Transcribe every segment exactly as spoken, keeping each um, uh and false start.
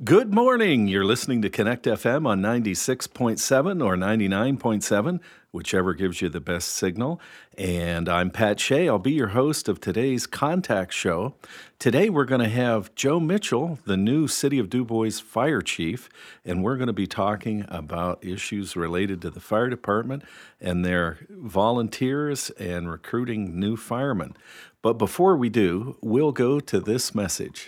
Good morning. You're listening to Connect F M on ninety-six point seven or ninety-nine point seven, whichever gives you the best signal. And I'm Pat Shea. I'll be your host of today's Contact Show. Today we're going to have Joe Mitchell, the new City of DuBois Fire Chief, and we're going to be talking about issues related to the fire department and their volunteers and recruiting new firemen. But before we do, we'll go to this message.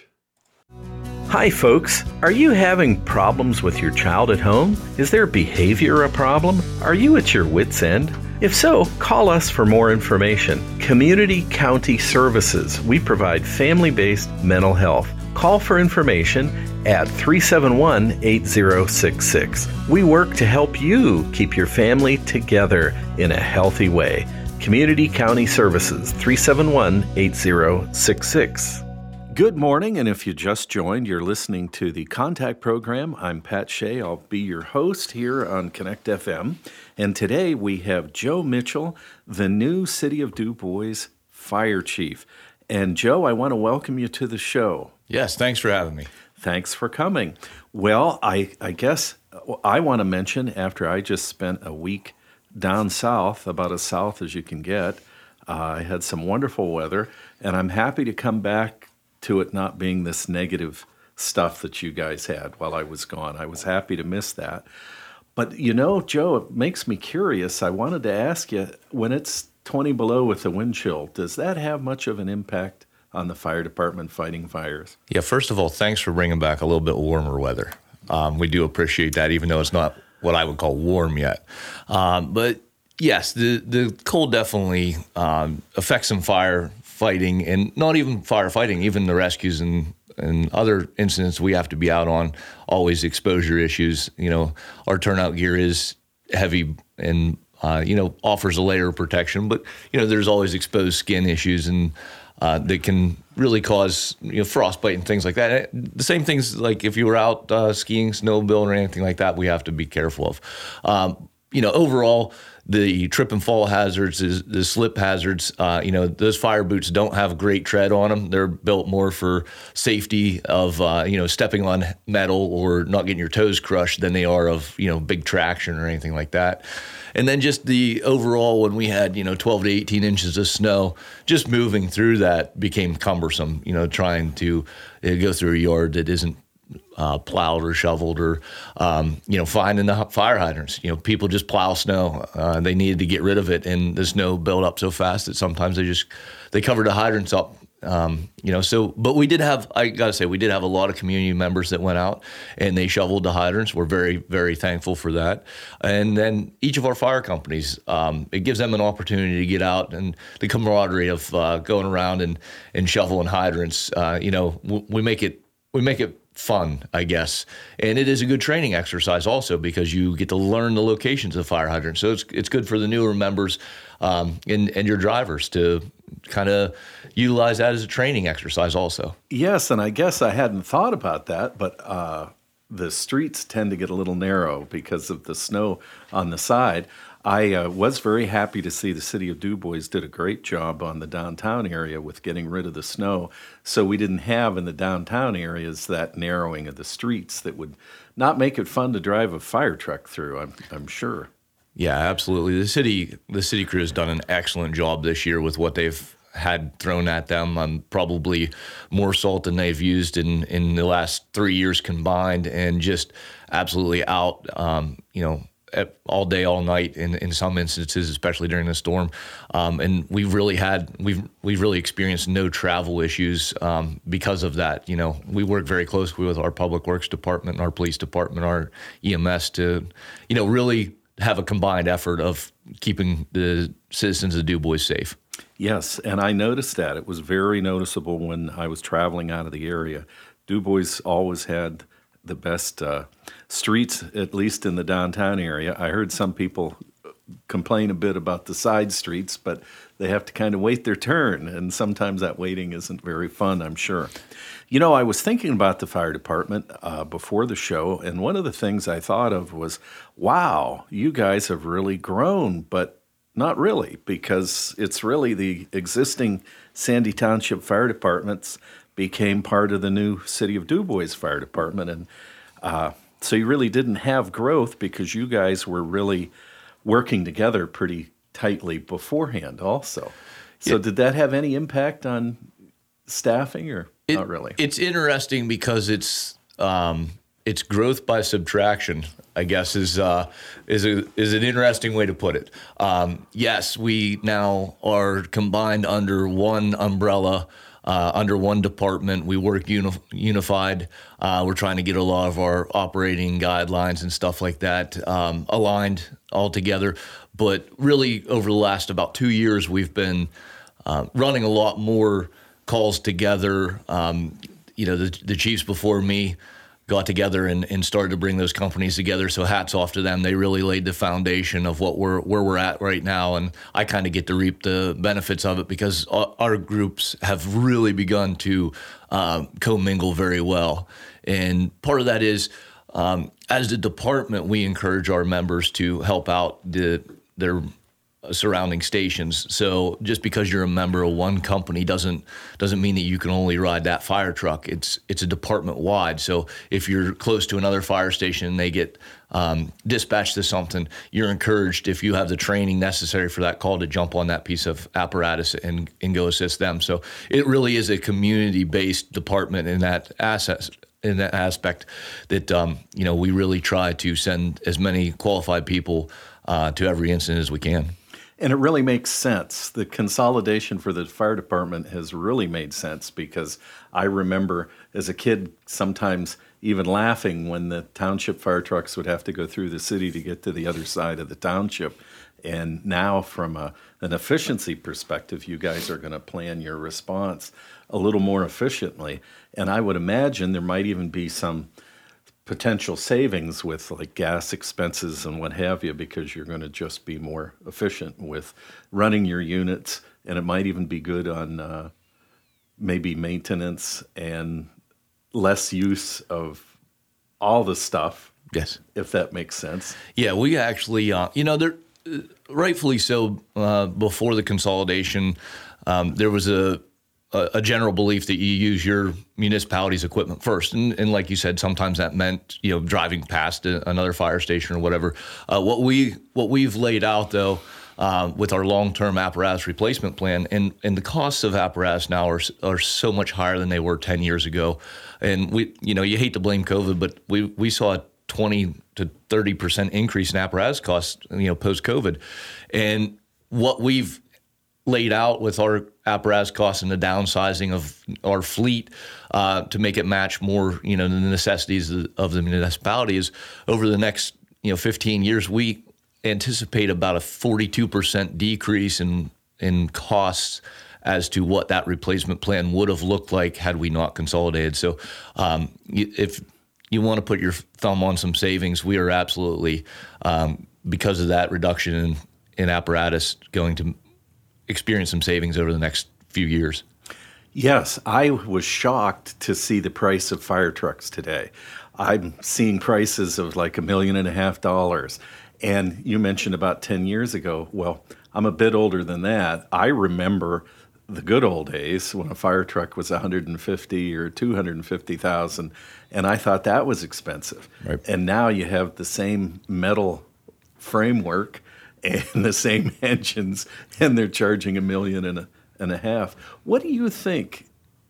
Hi folks, are you having problems with your child at home? Is their behavior a problem? Are you at your wit's end? If so, call us for more information. Community County Services. We provide family-based mental health. Call for information at three seven one, eight zero six six. We work to help you keep your family together in a healthy way. Community County Services, three seven one, eight zero six six. Good morning, and if you just joined, you're listening to the Contact Program. I'm Pat Shea. I'll be your host here on Connect F M. And today we have Joe Mitchell, the new City of DuBois Fire Chief. And Joe, I want to welcome you to the show. Yes, thanks for having me. Thanks for coming. Well, I, I guess I want to mention, after I just spent a week down south, about as south as you can get, uh, I had some wonderful weather, and I'm happy to come back to it not being this negative stuff that you guys had while I was gone. I was happy to miss that. But, you know, Joe, it makes me curious. I wanted to ask you, when it's twenty below with the wind chill, does that have much of an impact on the fire department fighting fires? Yeah, first of all, thanks for bringing back a little bit warmer weather. Um, we do appreciate that, even though it's not what I would call warm yet. Um, but, yes, the, the cold definitely um, affects some fire fighting, and not even firefighting, even the rescues and, and other incidents we have to be out on, always exposure issues. You know, our turnout gear is heavy and, uh, you know, offers a layer of protection, but, you know, there's always exposed skin issues and uh, that can really cause, you know, frostbite and things like that. The same things like if you were out uh, skiing, snowmobiling or anything like that, we have to be careful of. Um, you know, overall, the trip and fall hazards, is the slip hazards, uh, you know, those fire boots don't have great tread on them. They're built more for safety of, uh, you know, stepping on metal or not getting your toes crushed than they are of, you know, big traction or anything like that. And then just the overall, when we had, you know, twelve to eighteen inches of snow, just moving through that became cumbersome, you know, trying to uh, go through a yard that isn't Uh, plowed or shoveled, or um, you know, finding the fire hydrants. You know, people just plow snow. Uh, they needed to get rid of it, and the snow built up so fast that sometimes they just they covered the hydrants up. Um, you know, so but we did have, I gotta say, we did have a lot of community members that went out and they shoveled the hydrants. We're very, very thankful for that. And then each of our fire companies, um, it gives them an opportunity to get out, and the camaraderie of uh, going around and and shoveling hydrants. Uh, you know, w- we make it we make it. fun, I guess. And it is a good training exercise also, because you get to learn the locations of fire hydrants. So it's it's good for the newer members um, and, and your drivers to kind of utilize that as a training exercise also. Yes, and I guess I hadn't thought about that, but uh, the streets tend to get a little narrow because of the snow on the side. I uh, was very happy to see the City of DuBois did a great job on the downtown area with getting rid of the snow, so we didn't have in the downtown areas that narrowing of the streets that would not make it fun to drive a fire truck through, I'm, I'm sure. Yeah, absolutely. The city the city crew has done an excellent job this year with what they've had thrown at them. Um, probably more salt than they've used in, in the last three years combined, and just absolutely out, um, you know, all day, all night in, in some instances, especially during the storm. Um, and we've really had, we've, we've really experienced no travel issues um, because of that. You know, we work very closely with our public works department, our police department, our E M S to, you know, really have a combined effort of keeping the citizens of DuBois safe. Yes, and I noticed that. It was very noticeable when I was traveling out of the area. DuBois always had the best uh, streets, at least in the downtown area. I heard some people complain a bit about the side streets, but they have to kind of wait their turn, and sometimes that waiting isn't very fun, I'm sure. You know, I was thinking about the fire department uh, before the show, and one of the things I thought of was, wow, you guys have really grown, but not really, because it's really the existing Sandy Township Fire Department's became part of the new City of DuBois Fire Department. And uh, so you really didn't have growth because you guys were really working together pretty tightly beforehand also. So yeah. Did that have any impact on staffing or it, not really? It's interesting because it's um, it's growth by subtraction, I guess, is uh, is a, is an interesting way to put it. Um, yes, we now are combined under one umbrella, uh, under one department. We work uni- unified. Uh, we're trying to get a lot of our operating guidelines and stuff like that um, aligned all together. But really, over the last about two years, we've been uh, running a lot more calls together. Um, you know, the, the chiefs before me got together and, and started to bring those companies together. So hats off to them. They really laid the foundation of what we're where we're at right now. And I kind of get to reap the benefits of it because our groups have really begun to um, commingle very well. And part of that is, um, as a department, we encourage our members to help out the their surrounding stations. So just because you're a member of one company doesn't doesn't mean that you can only ride that fire truck. It's it's a department wide. So if you're close to another fire station and they get um, dispatched to something, you're encouraged, if you have the training necessary for that call, to jump on that piece of apparatus and, and go assist them. So it really is a community-based department in that asset. in that aspect that, um, you know, we really try to send as many qualified people uh, to every incident as we can. And it really makes sense. The consolidation for the fire department has really made sense because I remember as a kid sometimes even laughing when the township fire trucks would have to go through the city to get to the other side of the township. And now from a, an efficiency perspective, you guys are going to plan your response a little more efficiently. And I would imagine there might even be some potential savings with like gas expenses and what have you, because you're going to just be more efficient with running your units. And it might even be good on uh, maybe maintenance and less use of all the stuff. Yes. If that makes sense. Yeah, we actually, uh, you know, there, rightfully so, uh, before the consolidation, um, there was a, a general belief that you use your municipality's equipment first. And, and like you said, sometimes that meant, you know, driving past a, another fire station or whatever. Uh, what, we, what we've laid out, though, uh, with our long-term apparatus replacement plan, and, and the costs of apparatus now are, are so much higher than they were ten years ago. And, we, you know, you hate to blame COVID, but we, we saw a twenty to thirty percent increase in apparatus costs, you know, post-COVID. And what we've laid out with our apparatus costs and the downsizing of our fleet uh, to make it match more, you know, the necessities of, of the municipalities over the next, you know, fifteen years, we anticipate about a forty-two percent decrease in in costs as to what that replacement plan would have looked like had we not consolidated. So um, if you want to put your thumb on some savings, we are absolutely, um, because of that reduction in, in apparatus, going to experience some savings over the next few years. Yes, I was shocked to see the price of fire trucks today. I'm seeing prices of like a million and a half dollars. And you mentioned about ten years ago. Well, I'm a bit older than that. I remember the good old days when a fire truck was one hundred fifty or two hundred fifty thousand, and I thought that was expensive. Right. And now you have the same metal framework and the same engines, and they're charging a million and a, and a half. What do you think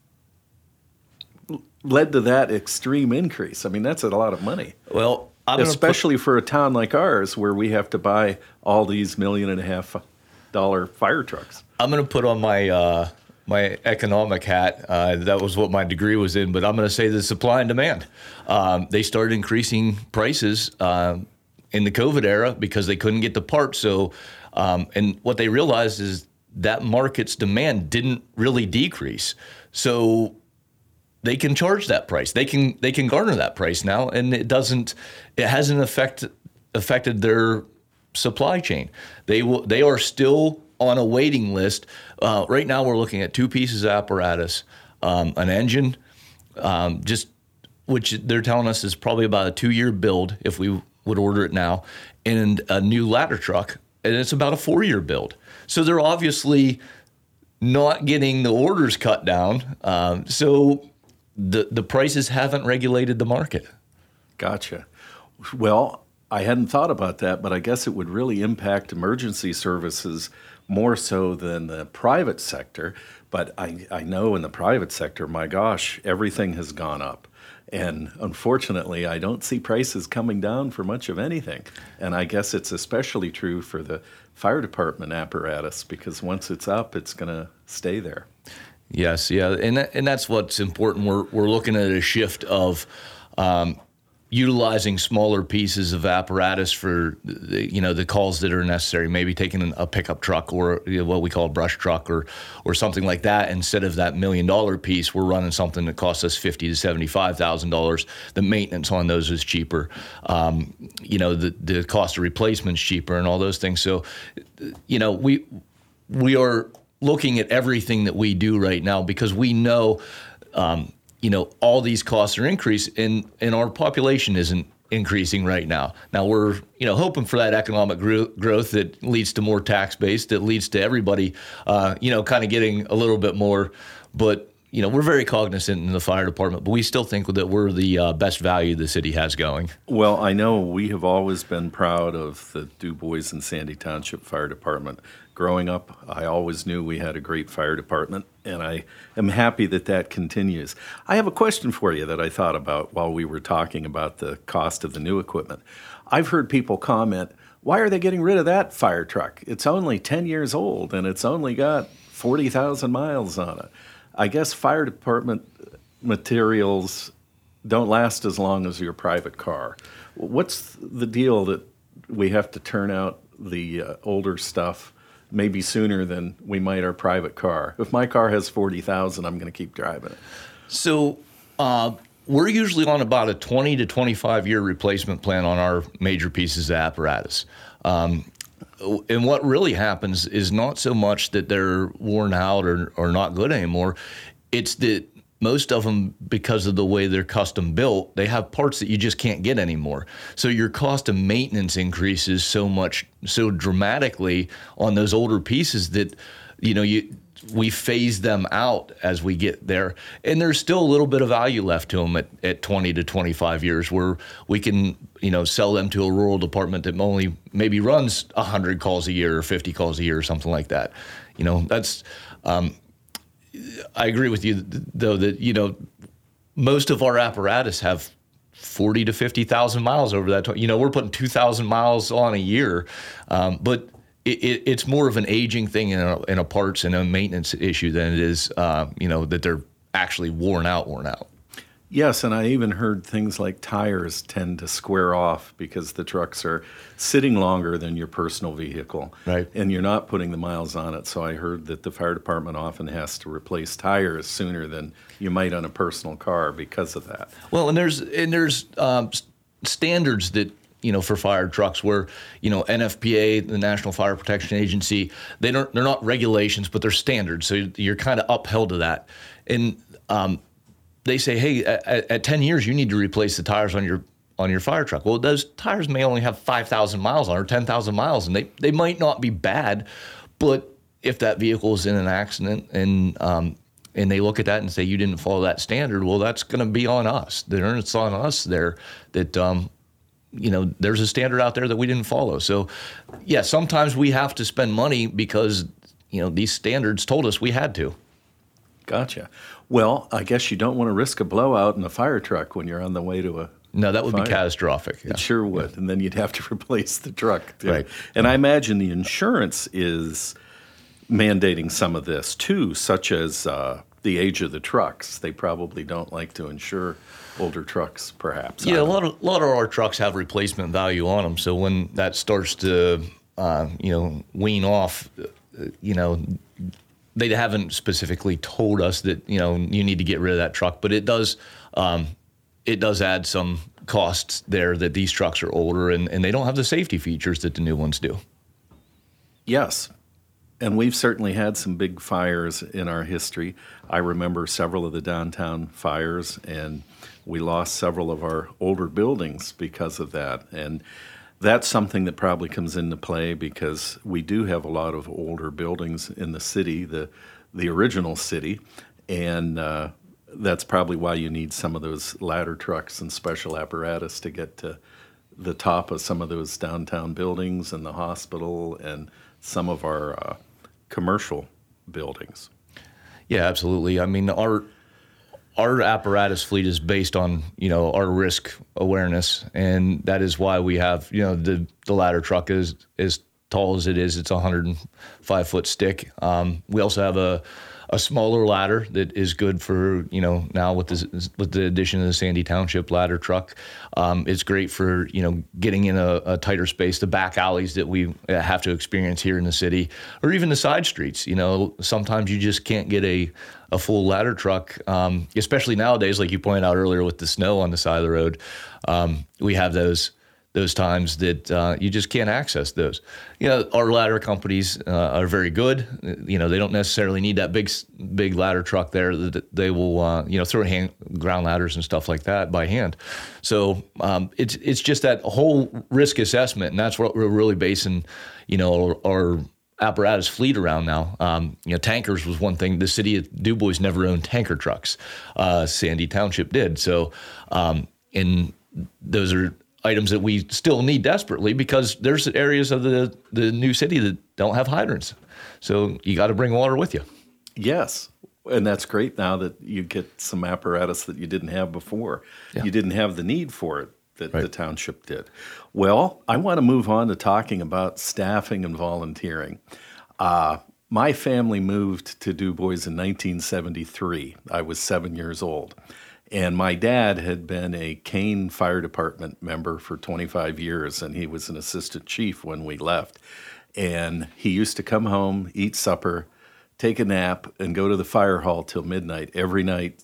led to that extreme increase? I mean, that's a lot of money. Well, I'm especially put, for a town like ours where we have to buy all these million and a half dollar fire trucks. I'm going to put on my uh, my economic hat. Uh, that was what my degree was in, but I'm going to say the supply and demand. Um, they started increasing prices uh, in the COVID era because they couldn't get the parts. So, um, and what they realized is that market's demand didn't really decrease. So they can charge that price. They can they can garner that price now, and it doesn't. It hasn't affect, affected their supply chain. They will. They are still on a waiting list. Uh, right now, we're looking at two pieces of apparatus, um, an engine, um, just which they're telling us is probably about a two-year build if we would order it now, and a new ladder truck, and it's about a four-year build. So they're obviously not getting the orders cut down. Um, so the the prices haven't regulated the market. Gotcha. Well, I hadn't thought about that, but I guess it would really impact emergency services more so than the private sector. But I, I know in the private sector, my gosh, everything has gone up. And unfortunately, I don't see prices coming down for much of anything. And I guess it's especially true for the fire department apparatus, because once it's up, it's going to stay there. Yes, yeah, and that, and that's what's important. We're we're looking at a shift of um, utilizing smaller pieces of apparatus for the, you know the calls that are necessary. Maybe taking a pickup truck or you know, what we call a brush truck or or something like that. Instead of that million dollar piece, we're running something that costs us fifty to seventy five thousand dollars. The maintenance on those is cheaper. Um, you know the the cost of replacement is cheaper and all those things. So you know we we are looking at everything that we do right now because we know, um, you know, all these costs are increasing and, and our population isn't increasing right now. Now we're, you know, hoping for that economic gro- growth that leads to more tax base, that leads to everybody, uh, you know, kind of getting a little bit more. But, you know, we're very cognizant in the fire department, but we still think that we're the uh, best value the city has going. Well, I know we have always been proud of the DuBois and Sandy Township Fire Department. Growing up, I always knew we had a great fire department, and I am happy that that continues. I have a question for you that I thought about while we were talking about the cost of the new equipment. I've heard people comment, why are they getting rid of that fire truck? It's only ten years old, and it's only got forty thousand miles on it. I guess fire department materials don't last as long as your private car. What's the deal that we have to turn out the uh, older stuff maybe sooner than we might our private car? If my car has forty thousand, I'm going to keep driving it. So uh, we're usually on about a twenty to twenty-five year replacement plan on our major pieces of apparatus. Um, And what really happens is not so much that they're worn out or, or not good anymore. It's that most of them, because of the way they're custom built, they have parts that you just can't get anymore. So your cost of maintenance increases so much, so dramatically on those older pieces that, you know, you we phase them out as we get there. And there's still a little bit of value left to them at, at twenty to twenty-five years where we can, you know, sell them to a rural department that only maybe runs one hundred calls a year or fifty calls a year or something like that. You know, that's, um, I agree with you, though, that, you know, most of our apparatus have forty to fifty thousand miles over that. You know, we're putting two thousand miles on a year, um, but It, it, it's more of an aging thing and a, and a parts and a maintenance issue than it is, uh, you know, that they're actually worn out, worn out. Yes, and I even heard things like tires tend to square off because the trucks are sitting longer than your personal vehicle. Right. And you're not putting the miles on it. So I heard that the fire department often has to replace tires sooner than you might on a personal car because of that. Well, and there's and there's um, standards that, you know, for fire trucks where, you know, N F P A, the National Fire Protection Agency, they don't, they're not regulations, but they're standards. So you're kind of upheld to that. And um, they say, hey, at, at ten years, you need to replace the tires on your on your fire truck. Well, those tires may only have five thousand miles on or ten thousand miles, and they, they might not be bad. But if that vehicle is in an accident and um, and they look at that and say, you didn't follow that standard, well, that's going to be on us. It's on us there that, um, you know, there's a standard out there that we didn't follow. So, yeah, sometimes we have to spend money because, you know, these standards told us we had to. Gotcha. Well, I guess you don't want to risk a blowout in a fire truck when you're on the way to a No, that would fire. be catastrophic. Yeah. It sure would. Yeah. And then you'd have to replace the truck, too. Right. And I imagine the insurance is mandating some of this, too, such as uh, the age of the trucks. They probably don't like to insure older trucks, perhaps. Yeah, a lot of a lot of our trucks have replacement value on them. So when that starts to, uh, you know, wean off, uh, you know, they haven't specifically told us that, you know, you need to get rid of that truck, but it does, um, it does add some costs there that these trucks are older and, and they don't have the safety features that the new ones do. Yes. And we've certainly had some big fires in our history. I remember several of the downtown fires, and we lost several of our older buildings because of that. And that's something that probably comes into play because we do have a lot of older buildings in the city. The the original city, and uh, that's probably why you need some of those ladder trucks and special apparatus to get to the top of some of those downtown buildings and the hospital and some of our uh, commercial buildings. Yeah, absolutely. I mean, our our apparatus fleet is based on, you know, our risk awareness, and that is why we have, you know, the the ladder truck is as tall as it is. It's a one hundred five foot stick. Um, we also have a a smaller ladder that is good for, you know, now with the with the addition of the Sandy Township ladder truck, um, it's great for, you know, getting in a, a tighter space, the back alleys that we have to experience here in the city, or even the side streets. You know, sometimes you just can't get a a full ladder truck, um, especially nowadays, like you pointed out earlier with the snow on the side of the road. Um, we have those those times that uh, you just can't access those. You know, our ladder companies uh, are very good. You know, they don't necessarily need that big big ladder truck there. They will, uh, you know, throw hand, ground ladders and stuff like that by hand. So um, it's it's just that whole risk assessment, and that's what we're really basing, you know, our, our apparatus fleet around now. Um, you know, tankers was one thing. The city of DuBois never owned tanker trucks. Uh, Sandy Township did. So, um, and those are items that we still need desperately, because there's areas of the, the new city that don't have hydrants. So you got to bring water with you. Yes. And that's great now that you get some apparatus that you didn't have before. Yeah. You didn't have the need for it that right. the township did. Well, I want to move on to talking about staffing and volunteering. Uh, my family moved to DuBois in nineteen seventy-three. I was seven years old. And my dad had been a Kane Fire Department member for twenty-five years, and he was an assistant chief when we left. And he used to come home, eat supper, take a nap, and go to the fire hall till midnight every night,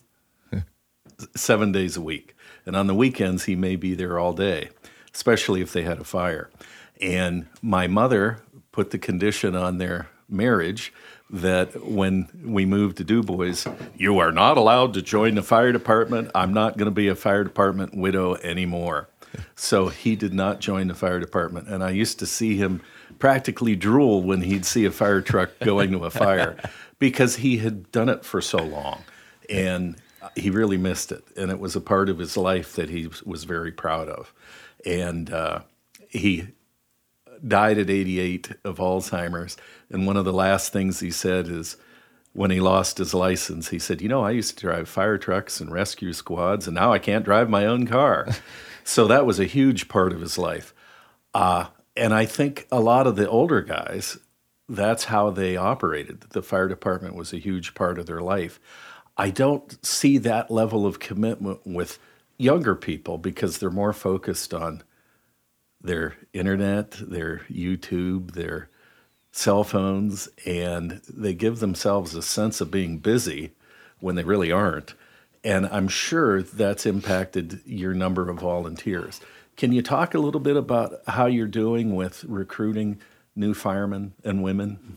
seven days a week. And on the weekends, he may be there all day, especially if they had a fire. And my mother put the condition on their marriage that when we moved to DuBois, you are not allowed to join the fire department. I'm not going to be a fire department widow anymore. So he did not join the fire department. And I used to see him practically drool when he'd see a fire truck going to a fire, because he had done it for so long. And he really missed it. And it was a part of his life that he was very proud of. And uh, he died at eighty-eight of Alzheimer's. And one of the last things he said is, when he lost his license, he said, you know, I used to drive fire trucks and rescue squads, and now I can't drive my own car. So that was a huge part of his life. Uh, and I think a lot of the older guys, that's how they operated. The fire department was a huge part of their life. I don't see that level of commitment with younger people, because they're more focused on their internet, their YouTube, their cell phones, and they give themselves a sense of being busy when they really aren't. And I'm sure that's impacted your number of volunteers. Can you talk a little bit about how you're doing with recruiting new firemen and women?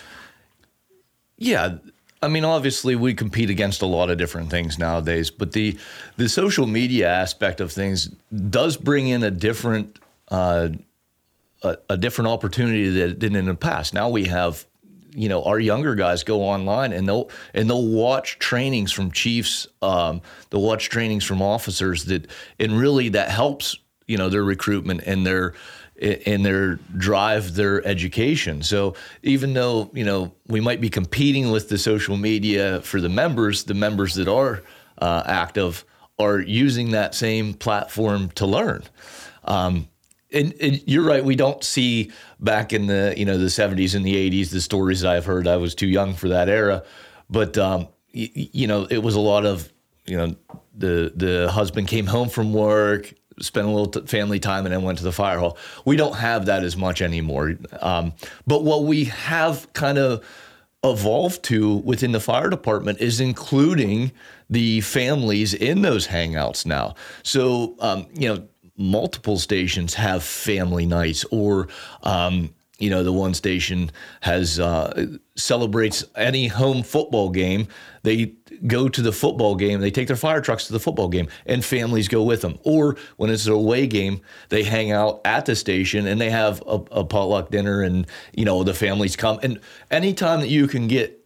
Yeah. I mean, obviously, we compete against a lot of different things nowadays, but the the social media aspect of things does bring in a different uh, a, a different opportunity that it didn't in the past. Now we have, you know, our younger guys go online and they'll and they'll watch trainings from chiefs, um, they'll watch trainings from officers that, and really that helps, you know, their recruitment and their in their drive, their education. So even though, you know, we might be competing with the social media for the members, the members that are uh, active are using that same platform to learn. Um, and, and you're right, we don't see back in the, you know, the seventies and the eighties, the stories I've heard. I was too young for that era. But, um, y- you know, it was a lot of, you know, the the husband came home from work, spent a little t- family time, and then went to the fire hall. We don't have that as much anymore. Um, but what we have kind of evolved to within the fire department is including the families in those hangouts now. So, um, you know, multiple stations have family nights, or, um, you know, the one station has uh, celebrates any home football game. They go to the football game. They take their fire trucks to the football game, and families go with them. Or when it's an away game, they hang out at the station and they have a, a potluck dinner, and, you know, the families come. And anytime that you can get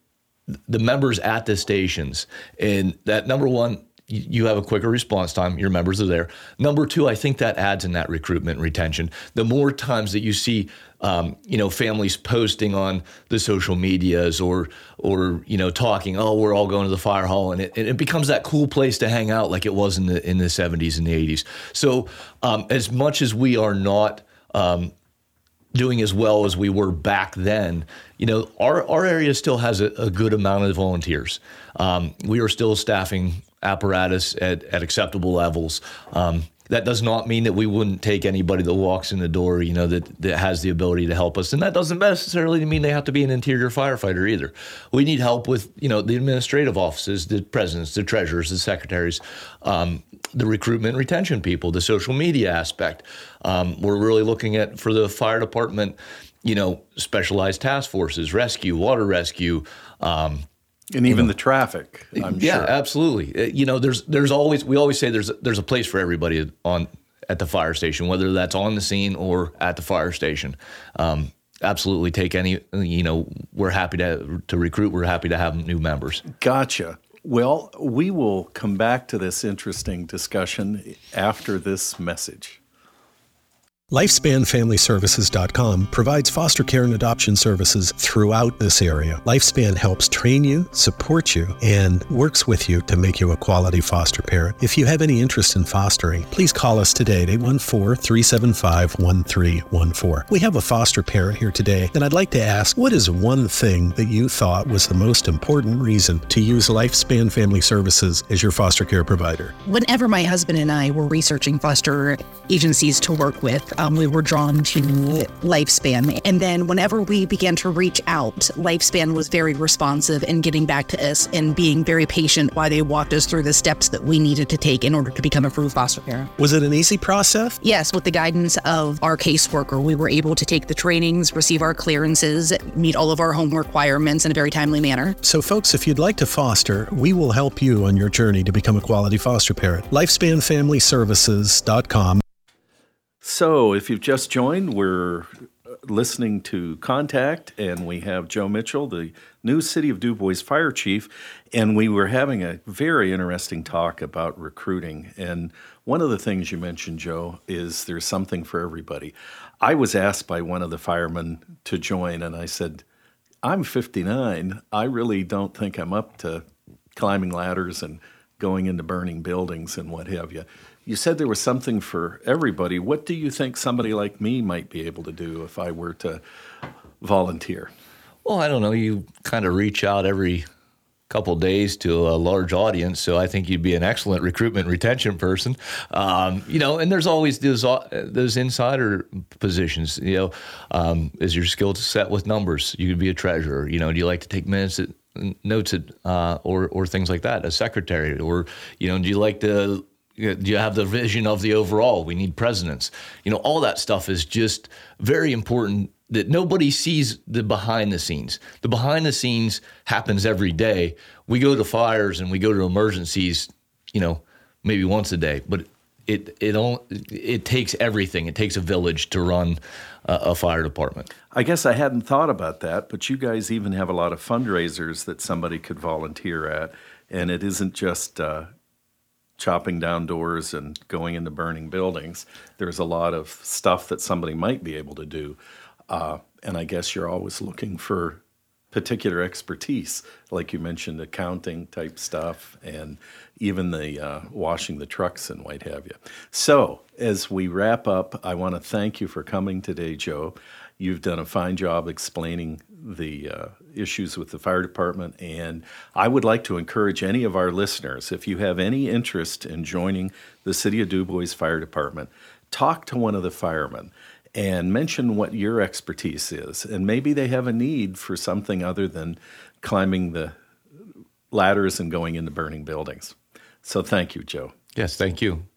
the members at the stations, and that number one, you have a quicker response time. Your members are there. Number two, I think that adds in that recruitment and retention. The more times that you see, um, you know, families posting on the social medias or, or you know, talking, oh, we're all going to the fire hall, and it, and it becomes that cool place to hang out like it was in the in the seventies and the eighties. So um, as much as we are not um, doing as well as we were back then, you know, our our area still has a, a good amount of volunteers. Um, we are still staffing apparatus at, at acceptable levels. Um, that does not mean that we wouldn't take anybody that walks in the door, you know, that, that has the ability to help us. And that doesn't necessarily mean they have to be an interior firefighter either. We need help with, you know, the administrative offices, the presidents, the treasurers, the secretaries, um, the recruitment and retention people, the social media aspect. Um, we're really looking at, for the fire department, you know, specialized task forces, rescue, water rescue, um, And even you know, the traffic, I'm yeah, sure. absolutely. You know, there's there's always we always say there's there's a place for everybody on at the fire station, whether that's on the scene or at the fire station. Um, absolutely, take any. You know, we're happy to to recruit. We're happy to have new members. Gotcha. Well, we will come back to this interesting discussion after this message. Lifespan Family Services dot com provides foster care and adoption services throughout this area. Lifespan helps train you, support you, and works with you to make you a quality foster parent. If you have any interest in fostering, please call us today at eight one four, three seven five, one three one four. We have a foster parent here today, and I'd like to ask, what is one thing that you thought was the most important reason to use Lifespan Family Services as your foster care provider? Whenever my husband and I were researching foster agencies to work with, Um, we were drawn to Lifespan. And then whenever we began to reach out, Lifespan was very responsive in getting back to us and being very patient while they walked us through the steps that we needed to take in order to become a true foster parent. Was it an easy process? Yes, with the guidance of our caseworker, we were able to take the trainings, receive our clearances, meet all of our home requirements in a very timely manner. So folks, if you'd like to foster, we will help you on your journey to become a quality foster parent. Lifespan Family Services dot com. So, if you've just joined, we're listening to Contact, and we have Joe Mitchell, the new City of DuBois Fire Chief, and we were having a very interesting talk about recruiting. And one of the things you mentioned, Joe, is there's something for everybody. I was asked by one of the firemen to join, and I said, I'm fifty-nine. I really don't think I'm up to climbing ladders and going into burning buildings and what have you. You said there was something for everybody. What do you think somebody like me might be able to do if I were to volunteer? Well, I don't know. You kind of reach out every couple days to a large audience, so I think you'd be an excellent recruitment retention person. Um, you know, and there's always those those insider positions. You know, um, is your skill set with numbers? You could be a treasurer. You know, do you like to take minutes at, notes at, uh, or or things like that? A secretary, or you know, do you like to do you have the vision of the overall? We need presidents. You know, all that stuff is just very important that nobody sees the behind the scenes. The behind the scenes happens every day. We go to fires and we go to emergencies, you know, maybe once a day, but it it don't, it takes everything. It takes a village to run a, a fire department. I guess I hadn't thought about that, but you guys even have a lot of fundraisers that somebody could volunteer at, and it isn't just uh, chopping down doors and going into burning buildings. There's a lot of stuff that somebody might be able to do. Uh, and I guess you're always looking for particular expertise, like you mentioned, accounting type stuff, and even the uh, washing the trucks and what have you. So as we wrap up, I want to thank you for coming today, Joe. You've done a fine job explaining the uh, issues with the fire department, and I would like to encourage any of our listeners, if you have any interest in joining the City of DuBois Fire Department, talk to one of the firemen and mention what your expertise is. And maybe they have a need for something other than climbing the ladders and going into burning buildings. So thank you, Joe. Yes, thank you.